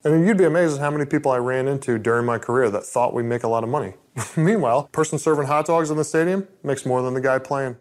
And you'd be amazed at how many people I ran into during my career that thought we'd make a lot of money. Meanwhile, person serving hot dogs in the stadium makes more than the guy playing.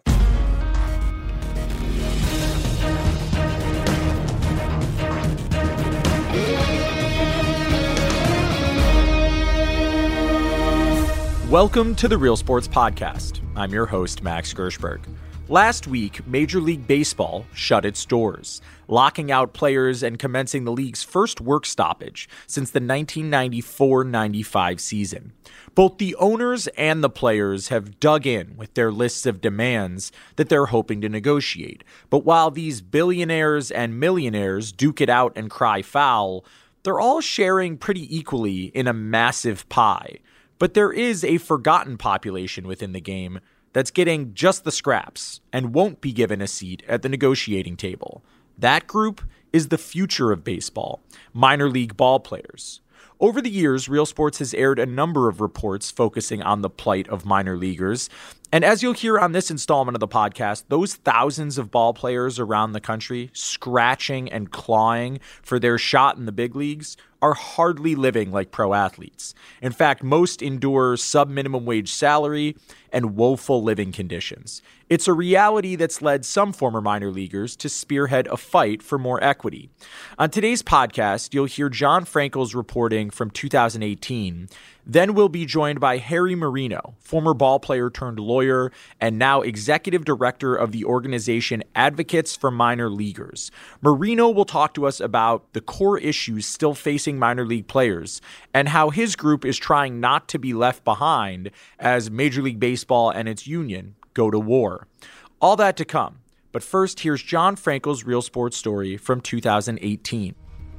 Welcome to the Real Sports Podcast. I'm your host, Max Gershberg. Last week, Major League Baseball shut its doors, locking out players and commencing the league's first work stoppage since the 1994-95 season. Both the owners and the players have dug in with their lists of demands that they're hoping to negotiate. But while these billionaires and millionaires duke it out and cry foul, they're all sharing pretty equally in a massive pie. But there is a forgotten population within the game that's getting just the scraps and won't be given a seat at the negotiating table. That group is the future of baseball, minor league ball players. Over the years, Real Sports has aired a number of reports focusing on the plight of minor leaguers. And as you'll hear on this installment of the podcast, those thousands of ball players around the country scratching and clawing for their shot in the big leagues are hardly living like pro athletes. In fact, most endure sub-minimum wage salary and woeful living conditions. It's a reality that's led some former minor leaguers to spearhead a fight for more equity. On today's podcast, you'll hear John Frankel's reporting from 2018. Then we'll be joined by Harry Marino, former ball player turned lawyer and now executive director of the organization Advocates for Minor Leaguers. Marino will talk to us about the core issues still facing minor league players and how his group is trying not to be left behind as Major League Baseball and its union go to war. All that to come. But first, here's John Frankel's Real Sports story from 2018.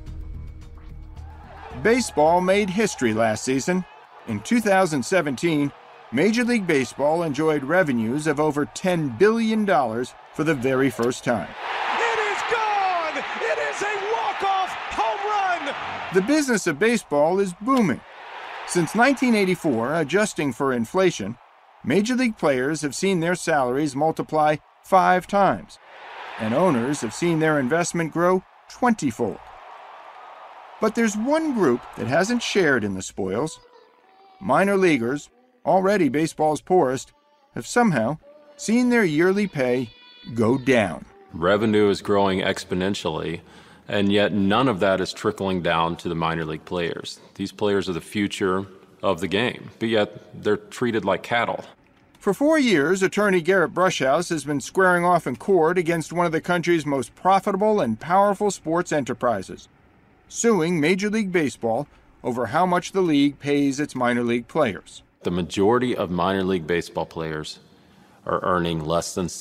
Baseball made history last season. In 2017, Major League Baseball enjoyed revenues of over $10 billion for the very first time. It is gone! It is a walk-off home run! The business of baseball is booming. Since 1984, adjusting for inflation, Major League players have seen their salaries multiply 5 times, and owners have seen their investment grow 20-fold. But there's one group that hasn't shared in the spoils. Minor leaguers, already baseball's poorest, have somehow seen their yearly pay go down. Revenue is growing exponentially, and yet none of that is trickling down to the minor league players. These players are the future of the game, but yet they're treated like cattle. For 4 years, attorney Garrett Brushouse has been squaring off in court against one of the country's most profitable and powerful sports enterprises, suing Major League Baseball over how much the league pays its minor league players. The majority of minor league baseball players are earning less than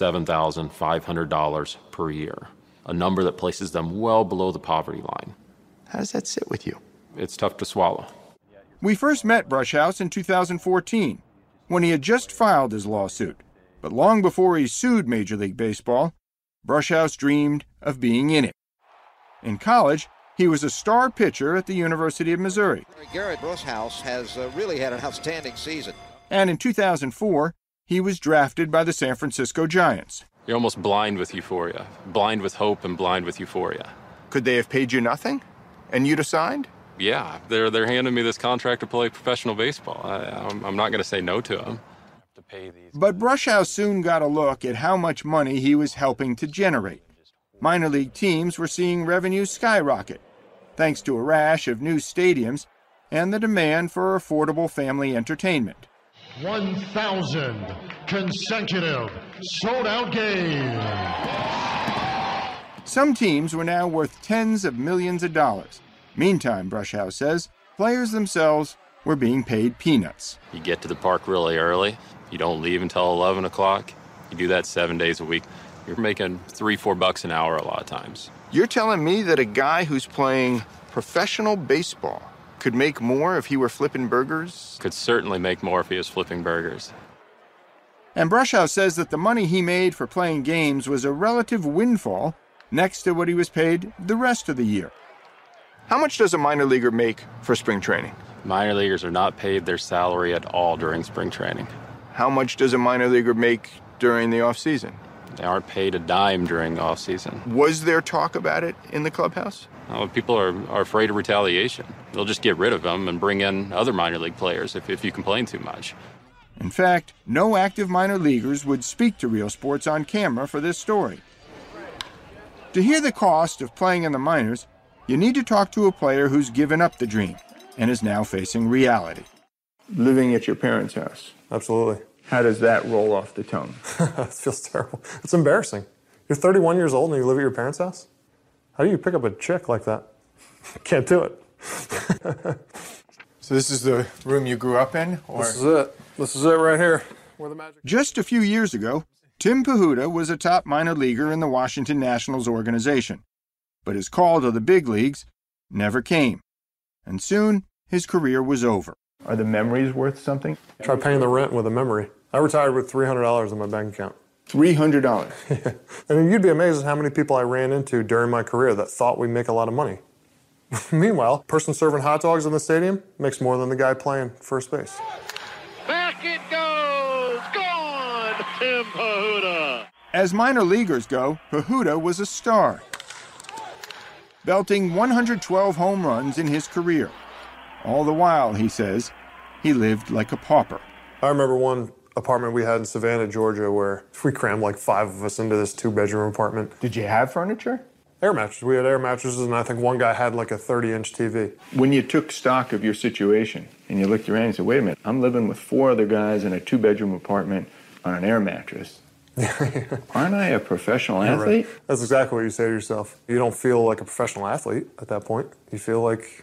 $7,500 per year, a number that places them well below the poverty line. How does that sit with you? It's tough to swallow. We first met Brushouse in 2014, when he had just filed his lawsuit. But long before he sued Major League Baseball, Brushouse dreamed of being in it. In college, he was a star pitcher at the University of Missouri. Garrett Brushouse has really had an outstanding season. And in 2004, he was drafted by the San Francisco Giants. You're almost blind with euphoria, blind with hope and blind with euphoria. Could they have paid you nothing? And you'd have signed? Yeah, they're handing me this contract to play professional baseball. I'm not going to say no to them. But Brushouse soon got a look at how much money he was helping to generate. Minor league teams were seeing revenues skyrocket, thanks to a rash of new stadiums and the demand for affordable family entertainment. 1,000 consecutive sold-out games. Some teams were now worth tens of millions of dollars. Meantime, Brushouse says, players themselves were being paid peanuts. You get to the park really early. You don't leave until 11 o'clock. You do that 7 days a week. You're making $3-4 an hour a lot of times. You're telling me that a guy who's playing professional baseball could make more if he were flipping burgers? Could certainly make more if he was flipping burgers. And Brushouse says that the money he made for playing games was a relative windfall next to what he was paid the rest of the year. How much does a minor leaguer make for spring training? Minor leaguers are not paid their salary at all during spring training. How much does a minor leaguer make during the off season? They aren't paid a dime during the off-season. Was there talk about it in the clubhouse? People are afraid of retaliation. They'll just get rid of them and bring in other minor league players if you complain too much. In fact, no active minor leaguers would speak to Real Sports on camera for this story. To hear the cost of playing in the minors, you need to talk to a player who's given up the dream and is now facing reality. Living at your parents' house. Absolutely. How does that roll off the tongue? It feels terrible. It's embarrassing. You're 31 years old and you live at your parents' house? How do you pick up a chick like that? Can't do it. So this is the room you grew up in? Or? This is it. This is it right here. Where the magic. Just a few years ago, Tim Pahuda was a top minor leaguer in the Washington Nationals organization. But his call to the big leagues never came. And soon, his career was over. Are the memories worth something? Try paying the rent with a memory. I retired with $300 in my bank account. $300? Yeah. I mean, you'd be amazed at how many people I ran into during my career that thought we'd make a lot of money. Meanwhile, person serving hot dogs in the stadium makes more than the guy playing first base. Back it goes! Gone! Tim Pahuda! As minor leaguers go, Pahuda was a star, belting 112 home runs in his career. All the while, he says, he lived like a pauper. I remember one apartment we had in Savannah, Georgia, where we crammed like 5 of us into this 2-bedroom apartment. Did you have furniture? Air mattresses. We had air mattresses, and I think one guy had like a 30-inch TV. When you took stock of your situation and you looked around and said, wait a minute, I'm living with 4 other guys in a 2-bedroom apartment on an air mattress. Aren't I a professional athlete? Right. That's exactly what you say to yourself. You don't feel like a professional athlete at that point. You feel like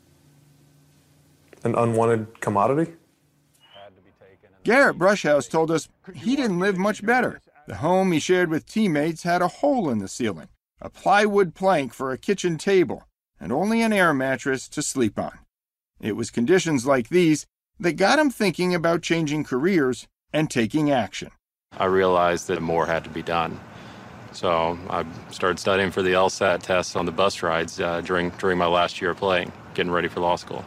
an unwanted commodity. Garrett Brushhouse told us he didn't live much better. The home he shared with teammates had a hole in the ceiling, a plywood plank for a kitchen table, and only an air mattress to sleep on. It was conditions like these that got him thinking about changing careers and taking action. I realized that more had to be done. So I started studying for the LSAT tests on the bus rides during my last year of playing, getting ready for law school.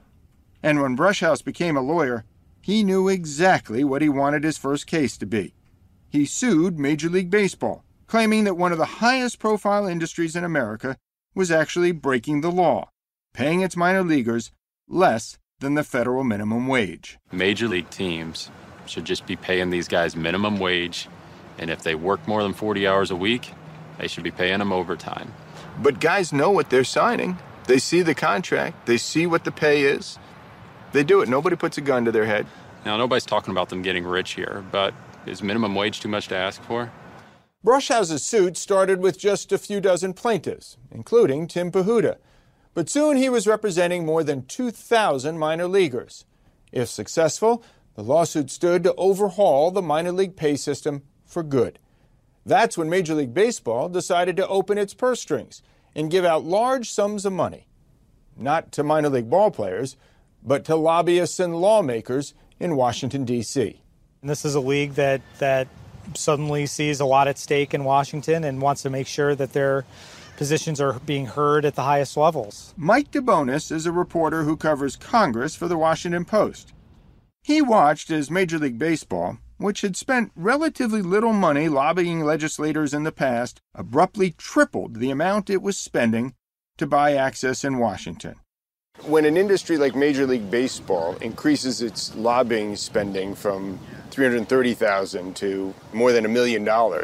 And when Brushhouse became a lawyer, he knew exactly what he wanted his first case to be. He sued Major League Baseball, claiming that one of the highest profile industries in America was actually breaking the law, paying its minor leaguers less than the federal minimum wage. Major league teams should just be paying these guys minimum wage, and if they work more than 40 hours a week, they should be paying them overtime. But guys know what they're signing. They see the contract. They see what the pay is. They do it. Nobody puts a gun to their head. Now, nobody's talking about them getting rich here, but is minimum wage too much to ask for? Brushhouse's suit started with just a few dozen plaintiffs, including Tim Pahuda. But soon he was representing more than 2,000 minor leaguers. If successful, the lawsuit stood to overhaul the minor league pay system for good. That's when Major League Baseball decided to open its purse strings and give out large sums of money. Not to minor league ball players, but to lobbyists and lawmakers in Washington, D.C. And this is a league that suddenly sees a lot at stake in Washington and wants to make sure that their positions are being heard at the highest levels. Mike DeBonis is a reporter who covers Congress for the Washington Post. He watched as Major League Baseball, which had spent relatively little money lobbying legislators in the past, abruptly tripled the amount it was spending to buy access in Washington. When an industry like Major League Baseball increases its lobbying spending from $330,000 to more than $1 million,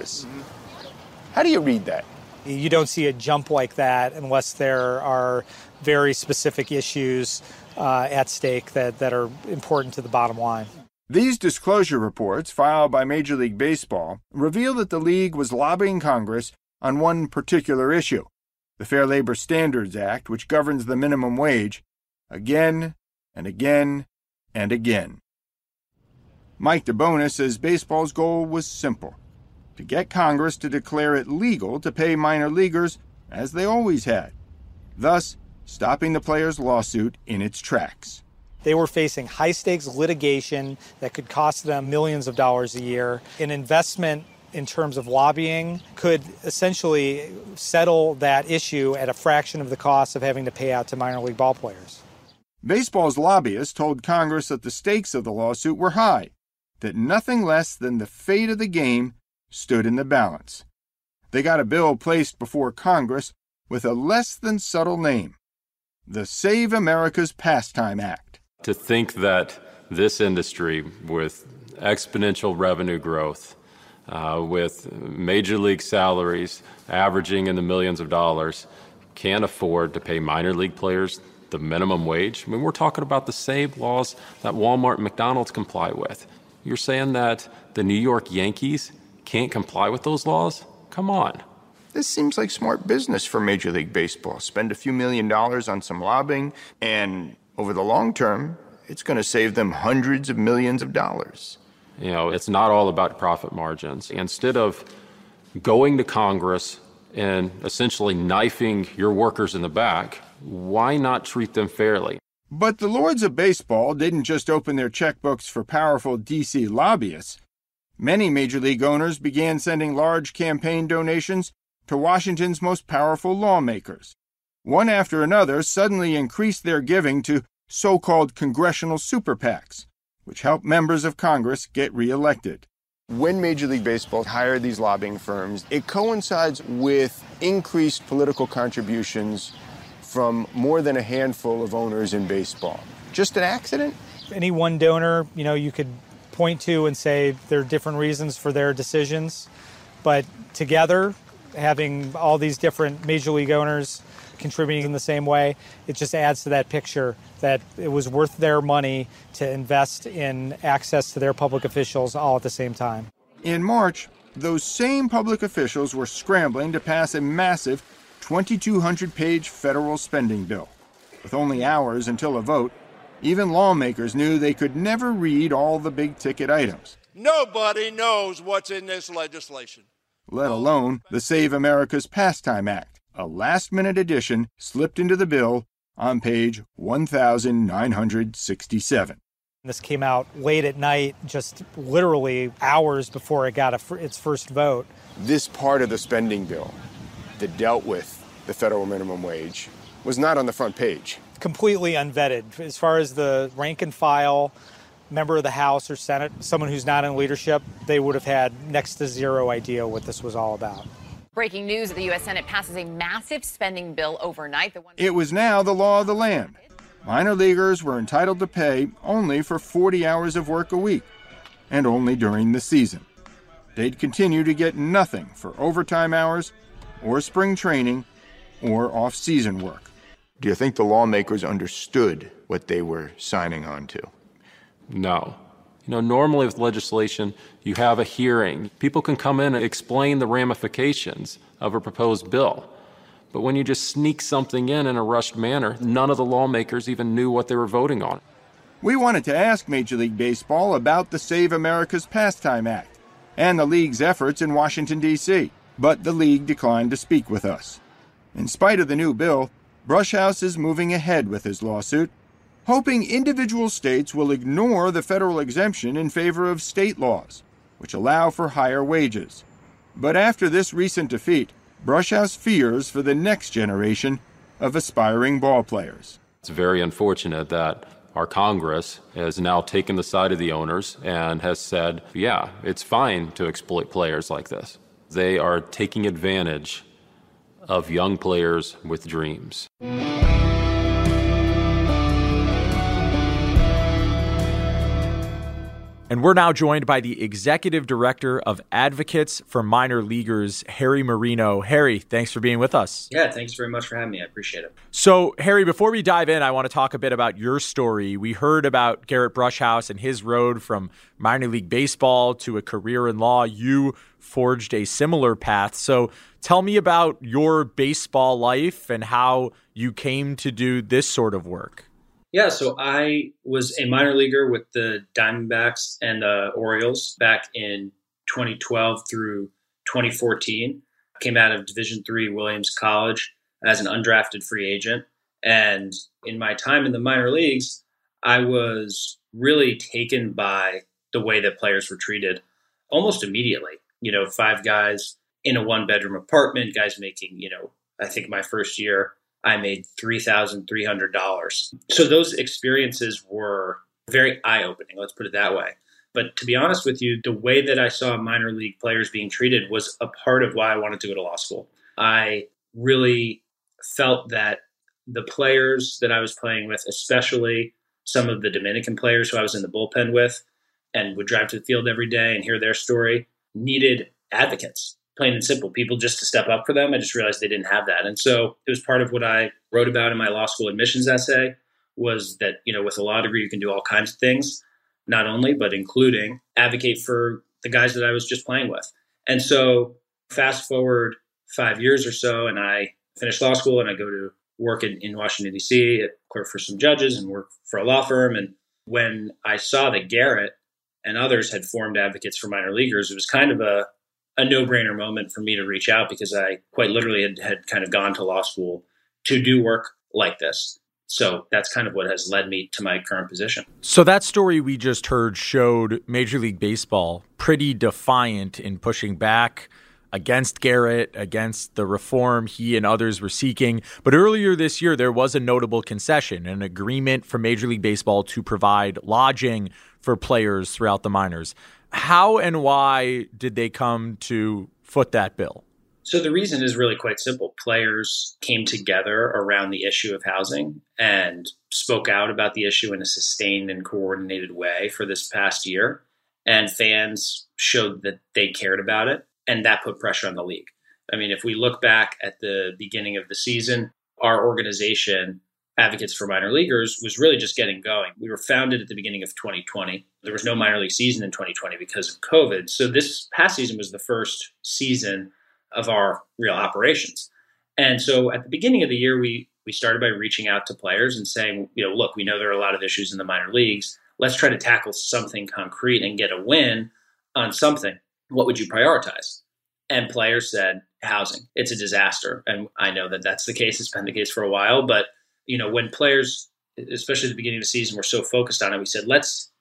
how do you read that? You don't see a jump like that unless there are very specific issues at stake that are important to the bottom line. These disclosure reports filed by Major League Baseball reveal that the league was lobbying Congress on one particular issue, the Fair Labor Standards Act, which governs the minimum wage, again and again and again. Mike DeBonis says baseball's goal was simple: to get Congress to declare it legal to pay minor leaguers as they always had, thus stopping the players' lawsuit in its tracks. They were facing high-stakes litigation that could cost them millions of dollars a year. An investment in terms of lobbying could essentially settle that issue at a fraction of the cost of having to pay out to minor league ball players. Baseball's lobbyists told Congress that the stakes of the lawsuit were high, that nothing less than the fate of the game stood in the balance. They got a bill placed before Congress with a less than subtle name, the Save America's Pastime Act. To think that this industry, with exponential revenue growth, with major league salaries averaging in the millions of dollars, can't afford to pay minor league players the minimum wage. I mean, we're talking about the same laws that Walmart and McDonald's comply with. You're saying that the New York Yankees can't comply with those laws? Come on. This seems like smart business for Major League Baseball. Spend a few $1 million on some lobbying, and over the long term, it's going to save them hundreds of millions of dollars. You know, it's not all about profit margins. Instead of going to Congress and essentially knifing your workers in the back, why not treat them fairly? But the Lords of Baseball didn't just open their checkbooks for powerful D.C. lobbyists. Many Major League owners began sending large campaign donations to Washington's most powerful lawmakers. One after another suddenly increased their giving to so-called congressional super PACs, which help members of Congress get reelected. When Major League Baseball hired these lobbying firms, it coincides with increased political contributions from more than a handful of owners in baseball. Just an accident? Any one donor, you could point to and say there are different reasons for their decisions, but together, having all these different Major League owners contributing in the same way, it just adds to that picture that it was worth their money to invest in access to their public officials all at the same time. In March, those same public officials were scrambling to pass a massive 2,200-page federal spending bill. With only hours until a vote, even lawmakers knew they could never read all the big-ticket items. Nobody knows what's in this legislation, let alone the Save America's Pastime Act, a last-minute addition slipped into the bill on page 1,967. This came out late at night, just literally hours before it got its first vote. This part of the spending bill that dealt with the federal minimum wage was not on the front page. Completely unvetted. As far as the rank and file member of the House or Senate, someone who's not in leadership, they would have had next to zero idea what this was all about. Breaking news: the U.S. Senate passes a massive spending bill overnight. It was now the law of the land. Minor leaguers were entitled to pay only for 40 hours of work a week, and only during the season. They'd continue to get nothing for overtime hours, or spring training, or off-season work. Do you think the lawmakers understood what they were signing on to? No. Normally with legislation, you have a hearing. People can come in and explain the ramifications of a proposed bill. But when you just sneak something in a rushed manner, none of the lawmakers even knew what they were voting on. We wanted to ask Major League Baseball about the Save America's Pastime Act and the league's efforts in Washington, D.C., but the league declined to speak with us. In spite of the new bill, Brushhouse is moving ahead with his lawsuit, hoping individual states will ignore the federal exemption in favor of state laws, which allow for higher wages. But after this recent defeat, Brushhouse fears for the next generation of aspiring ball players. It's very unfortunate that our Congress has now taken the side of the owners and has said, yeah, it's fine to exploit players like this. They are taking advantage of young players with dreams. And we're now joined by the Executive Director of Advocates for Minor Leaguers, Harry Marino. Harry, thanks for being with us. Yeah, thanks very much for having me. I appreciate it. So, Harry, before we dive in, I want to talk a bit about your story. We heard about Garrett Brushhouse and his road from minor league baseball to a career in law. You forged a similar path. So tell me about your baseball life and how you came to do this sort of work. Yeah, so I was a minor leaguer with the Diamondbacks and the Orioles back in 2012 through 2014. Came out of Division III Williams College as an undrafted free agent. And in my time in the minor leagues, I was really taken by the way that players were treated almost immediately. 5 guys in a 1-bedroom apartment, guys making, I think my first year, I made $3,300. So those experiences were very eye-opening, let's put it that way. But to be honest with you, the way that I saw minor league players being treated was a part of why I wanted to go to law school. I really felt that the players that I was playing with, especially some of the Dominican players who I was in the bullpen with and would drive to the field every day and hear their story, needed advocates, plain and simple, people just to step up for them. I just realized they didn't have that. And so it was part of what I wrote about in my law school admissions essay, was that, with a law degree, you can do all kinds of things, not only, but including advocate for the guys that I was just playing with. And so fast forward 5 years or so, and I finished law school and I go to work in Washington, D.C., clerk for some judges and work for a law firm. And when I saw that Garrett and others had formed advocates for minor leaguers, it was kind of a no-brainer moment for me to reach out, because I quite literally had kind of gone to law school to do work like this. So that's kind of what has led me to my current position. So that story we just heard showed Major League Baseball pretty defiant in pushing back against Garrett, against the reform he and others were seeking. But earlier this year, there was a notable concession, an agreement from Major League Baseball to provide lodging for players throughout the minors. How and why did they come to foot that bill? So the reason is really quite simple. Players came together around the issue of housing and spoke out about the issue in a sustained and coordinated way for this past year. And fans showed that they cared about it, and that put pressure on the league. I mean, if we look back at the beginning of the season, our organization, Advocates for Minor Leaguers, was really just getting going. We were founded at the beginning of 2020. There was no minor league season in 2020 because of COVID. So this past season was the first season of our real operations. And so at the beginning of the year, we started by reaching out to players and saying, look, we know there are a lot of issues in the minor leagues. Let's try to tackle something concrete and get a win on something. What would you prioritize? And players said, housing. It's a disaster. And I know that that's the case. It's been the case for a while. But, when players, especially at the beginning of the season, were so focused on it, we said,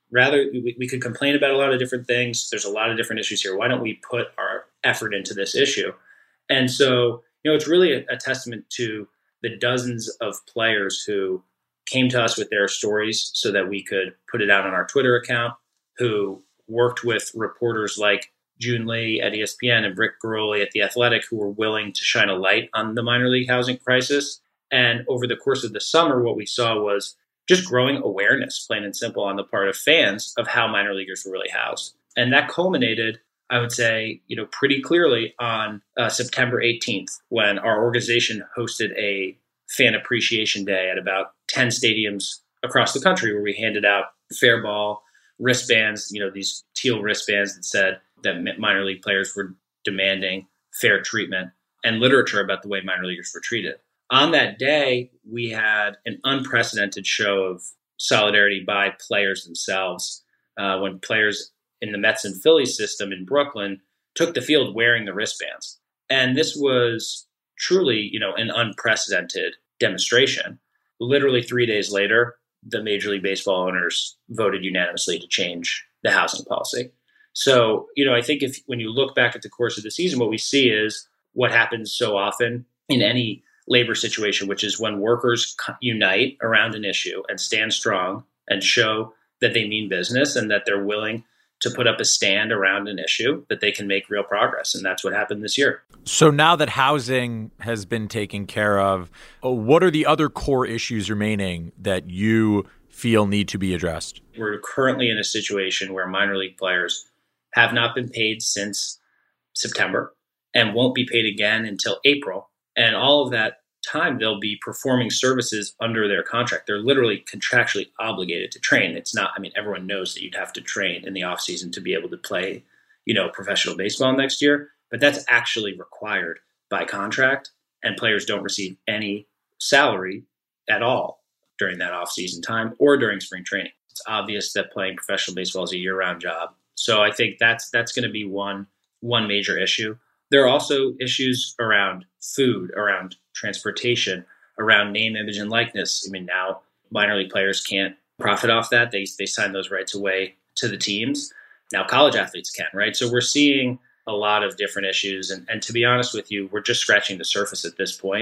we could complain about a lot of different things. There's a lot of different issues here. Why don't we put our effort into this issue? And so, it's really a testament to the dozens of players who came to us with their stories so that we could put it out on our Twitter account, who worked with reporters like June Lee at ESPN and Britt Garoli at The Athletic, who were willing to shine a light on the minor league housing crisis. And over the course of the summer, what we saw was just growing awareness, plain and simple, on the part of fans of how minor leaguers were really housed. And that culminated, I would say, pretty clearly on September 18th, when our organization hosted a fan appreciation day at about 10 stadiums across the country, where we handed out fair ball wristbands, these teal wristbands that said that minor league players were demanding fair treatment, and literature about the way minor leaguers were treated. On that day, we had an unprecedented show of solidarity by players themselves, when players in the Mets and Phillies system in Brooklyn took the field wearing the wristbands. And this was truly, an unprecedented demonstration. Literally 3 days later, the Major League Baseball owners voted unanimously to change the housing policy. So, I think when you look back at the course of the season, what we see is what happens so often in any labor situation, which is when workers unite around an issue and stand strong and show that they mean business and that they're willing to put up a stand around an issue, that they can make real progress. And that's what happened this year. So now that housing has been taken care of, what are the other core issues remaining that you feel need to be addressed? We're currently in a situation where minor league players have not been paid since September and won't be paid again until April. And all of that time, they'll be performing services under their contract. They're literally contractually obligated to train. It's not, everyone knows that you'd have to train in the off season to be able to play, professional baseball next year, but that's actually required by contract, and players don't receive any salary at all during that off season time or during spring training. It's obvious that playing professional baseball is a year-round job. So I think that's going to be one major issue. There are also issues around food, around transportation, around name, image, and likeness. Now minor league players can't profit off that. They sign those rights away to the teams. Now college athletes can, right? So we're seeing a lot of different issues. And to be honest with you, we're just scratching the surface at this point.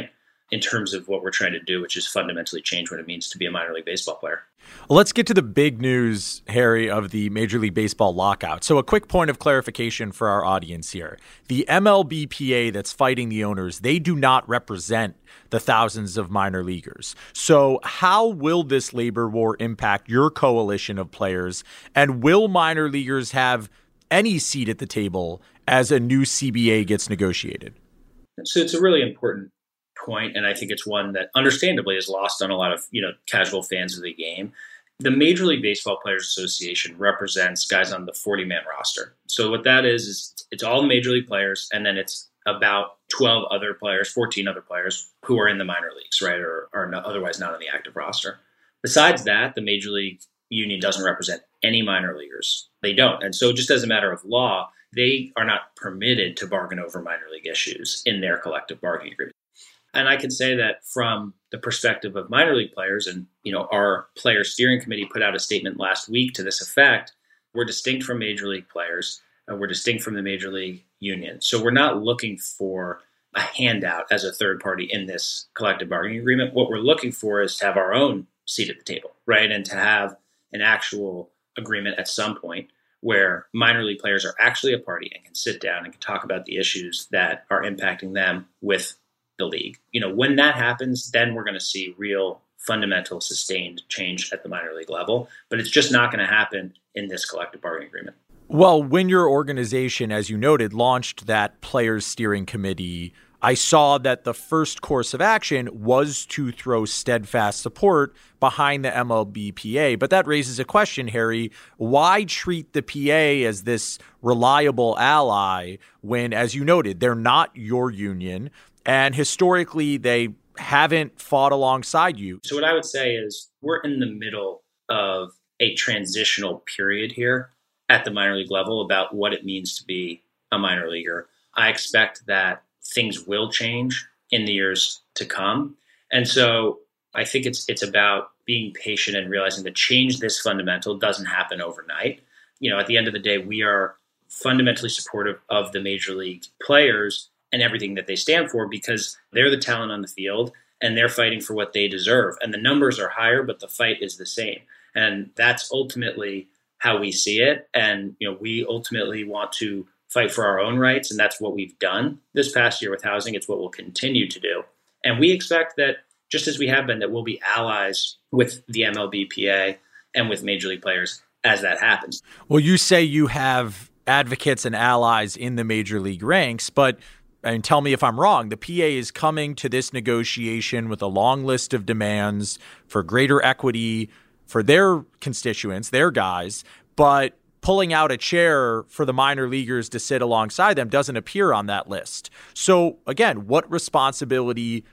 in terms of what we're trying to do, which is fundamentally change what it means to be a minor league baseball player. Let's get to the big news, Harry, of the Major League Baseball lockout. So a quick point of clarification for our audience here. The MLBPA that's fighting the owners, they do not represent the thousands of minor leaguers. So how will this labor war impact your coalition of players? And will minor leaguers have any seat at the table as a new CBA gets negotiated? So it's a really important point, and I think it's one that understandably is lost on a lot of casual fans of the game. The Major League Baseball Players Association represents guys on the 40-man roster. So what that is it's all the Major League players, and then it's about 12 other players, 14 other players who are in the minor leagues, right, or are otherwise not on the active roster. Besides that, the Major League Union doesn't represent any minor leaguers. They don't. And so just as a matter of law, they are not permitted to bargain over minor league issues in their collective bargaining agreement. And I can say that from the perspective of minor league players, and our player steering committee put out a statement last week to this effect, we're distinct from major league players, and we're distinct from the major league union. So we're not looking for a handout as a third party in this collective bargaining agreement. What we're looking for is to have our own seat at the table, right? And to have an actual agreement at some point where minor league players are actually a party and can sit down and can talk about the issues that are impacting them with the league. When that happens, then we're going to see real fundamental sustained change at the minor league level, but it's just not going to happen in this collective bargaining agreement. Well, when your organization, as you noted, launched that players steering committee, I saw that the first course of action was to throw steadfast support behind the MLBPA. But that raises a question, Harry. Why treat the PA as this reliable ally when, as you noted, they're not your union? And historically, they haven't fought alongside you. So what I would say is we're in the middle of a transitional period here at the minor league level about what it means to be a minor leaguer. I expect that things will change in the years to come. And so I think it's about being patient and realizing that change this fundamental doesn't happen overnight. At the end of the day, we are fundamentally supportive of the major league players and everything that they stand for because they're the talent on the field and they're fighting for what they deserve. And the numbers are higher, but the fight is the same. And that's ultimately how we see it. And, we ultimately want to fight for our own rights. And that's what we've done this past year with housing. It's what we'll continue to do. And we expect that just as we have been, that we'll be allies with the MLBPA and with major league players as that happens. Well, you say you have advocates and allies in the major league ranks, but and tell me if I'm wrong, the PA is coming to this negotiation with a long list of demands for greater equity for their constituents, their guys, but pulling out a chair for the minor leaguers to sit alongside them doesn't appear on that list. So again, what responsibility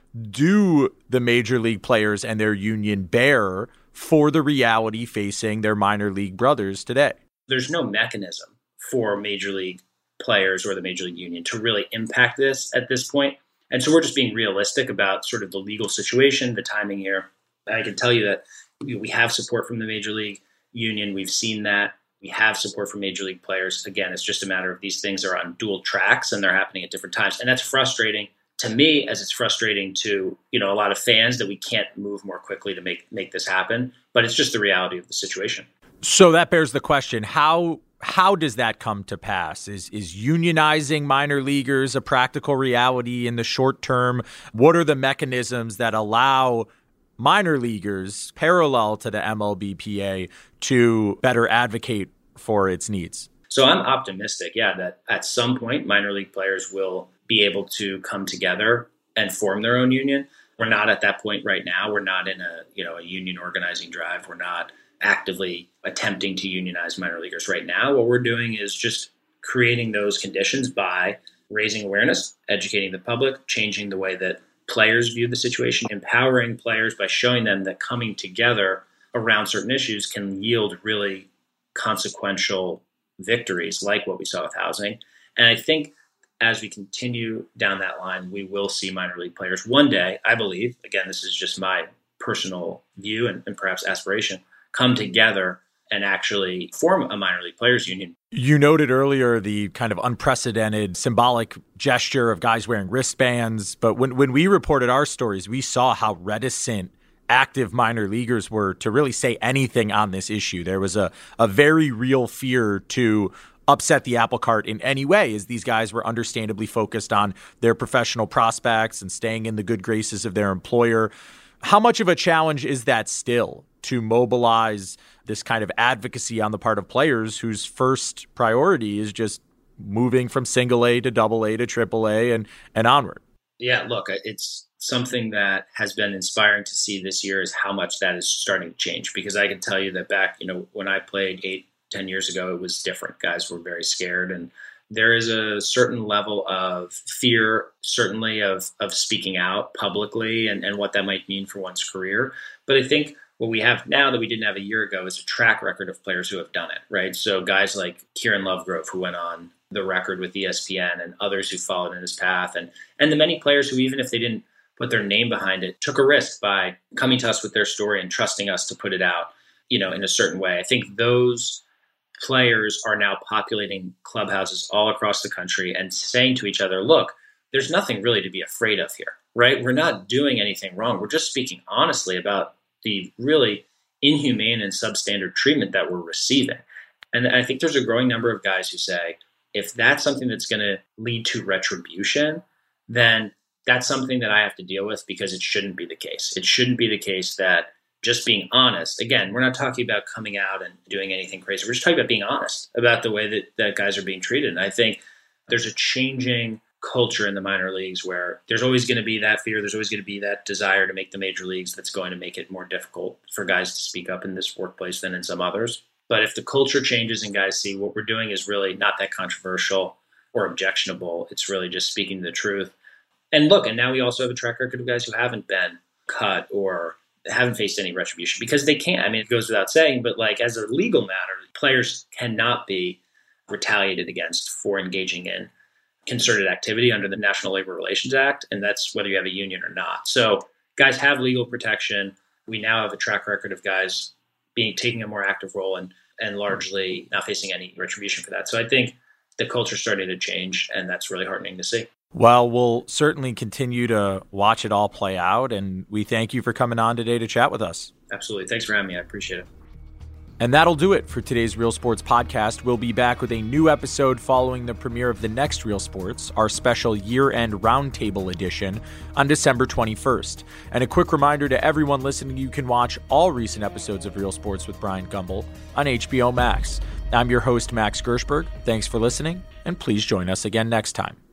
do the major league players and their union bear for the reality facing their minor league brothers today? There's no mechanism for major league players or the major league union to really impact this at this point. And so we're just being realistic about sort of the legal situation, the timing here. I can tell you that we have support from the major league union. We've seen that. We have support from major league players. Again, it's just a matter of these things are on dual tracks and they're happening at different times. And that's frustrating to me as it's frustrating to, a lot of fans that we can't move more quickly to make this happen. But it's just the reality of the situation. So that bears the question, how does that come to pass? Is unionizing minor leaguers a practical reality in the short term? What are the mechanisms that allow minor leaguers, parallel to the MLBPA, to better advocate for its needs? So I'm optimistic, that at some point minor league players will be able to come together and form their own union. We're not at that point right now. We're not in a union organizing drive. We're not actively attempting to unionize minor leaguers right now. What we're doing is just creating those conditions by raising awareness, educating the public, changing the way that players view the situation, empowering players by showing them that coming together around certain issues can yield really consequential victories like what we saw with housing. And I think as we continue down that line, we will see minor league players one day, I believe, again, this is just my personal view and perhaps aspiration, come together and actually form a minor league players union. You noted earlier the kind of unprecedented symbolic gesture of guys wearing wristbands. But when we reported our stories, we saw how reticent active minor leaguers were to really say anything on this issue. There was a very real fear to upset the apple cart in any way, as these guys were understandably focused on their professional prospects and staying in the good graces of their employer. How much of a challenge is that still to mobilize this kind of advocacy on the part of players whose first priority is just moving from single A to double A to triple A and onward? Yeah, look, it's something that has been inspiring to see this year is how much that is starting to change, because I can tell you that back, when I played 8-10 years ago, it was different. Guys were very scared, and there is a certain level of fear, certainly of speaking out publicly and what that might mean for one's career. But I think what we have now that we didn't have a year ago is a track record of players who have done it, right? So guys like Kieran Lovegrove, who went on the record with ESPN, and others who followed in his path, and the many players who, even if they didn't put their name behind it, took a risk by coming to us with their story and trusting us to put it out, in a certain way. I think those players are now populating clubhouses all across the country and saying to each other, look, there's nothing really to be afraid of here, right? We're not doing anything wrong. We're just speaking honestly about the really inhumane and substandard treatment that we're receiving. And I think there's a growing number of guys who say, if that's something that's going to lead to retribution, then that's something that I have to deal with, because it shouldn't be the case. It shouldn't be the case that just being honest, again, we're not talking about coming out and doing anything crazy. We're just talking about being honest about the way that guys are being treated. And I think there's a changing culture in the minor leagues where there's always going to be that fear. There's always going to be that desire to make the major leagues that's going to make it more difficult for guys to speak up in this workplace than in some others. But if the culture changes and guys see what we're doing is really not that controversial or objectionable, it's really just speaking the truth. And look, and now we also have a track record of guys who haven't been cut or haven't faced any retribution, because they can't. I mean, it goes without saying, but as a legal matter, players cannot be retaliated against for engaging in concerted activity under the National Labor Relations Act, and that's whether you have a union or not. So guys have legal protection. We now have a track record of guys taking a more active role and largely not facing any retribution for that. So I think the culture's starting to change, and that's really heartening to see. Well, we'll certainly continue to watch it all play out, and we thank you for coming on today to chat with us. Absolutely. Thanks for having me. I appreciate it. And that'll do it for today's Real Sports Podcast. We'll be back with a new episode following the premiere of the next Real Sports, our special year-end roundtable edition, on December 21st. And a quick reminder to everyone listening, you can watch all recent episodes of Real Sports with Brian Gumbel on HBO Max. I'm your host, Max Gershberg. Thanks for listening, and please join us again next time.